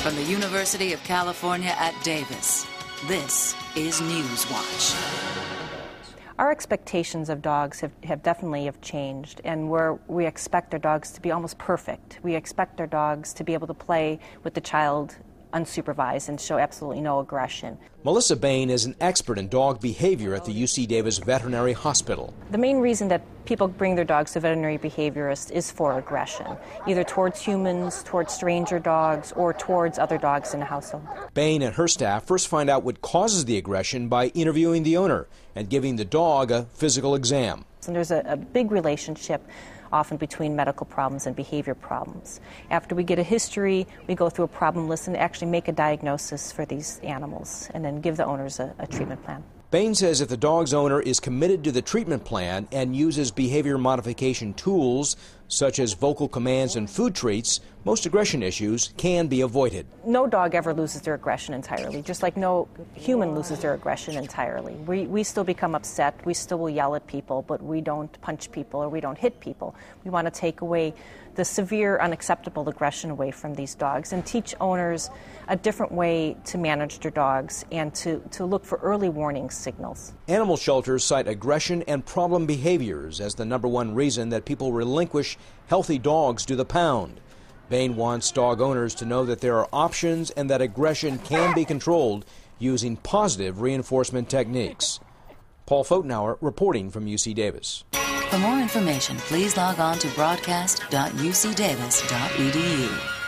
From the University of California at Davis, this is Newswatch. Our expectations of dogs have definitely changed, and we expect our dogs to be almost perfect. We expect our dogs to be able to play with the child unsupervised and show absolutely no aggression. Melissa Bain is an expert in dog behavior at the UC Davis Veterinary Hospital. The main reason that people bring their dogs to veterinary behaviorists is for aggression, either towards humans, towards stranger dogs, or towards other dogs in the household. Bain and her staff first find out what causes the aggression by interviewing the owner and giving the dog a physical exam. And there's a big relationship often between medical problems and behavior problems. After we get a history, we go through a problem list and actually make a diagnosis for these animals and then give the owners a treatment plan. Bain says if the dog's owner is committed to the treatment plan and uses behavior modification tools such as vocal commands and food treats, most aggression issues can be avoided. No dog ever loses their aggression entirely, just like no human loses their aggression entirely. We still become upset, we still will yell at people, but we don't punch people or we don't hit people. We want to take away the severe, unacceptable aggression away from these dogs and teach owners a different way to manage their dogs and to look for early warning signals. Animal shelters cite aggression and problem behaviors as the #1 reason that people relinquish healthy dogs to the pound. Bain wants dog owners to know that there are options and that aggression can be controlled using positive reinforcement techniques. Paul Fotenauer reporting from UC Davis. For more information, please log on to broadcast.ucdavis.edu.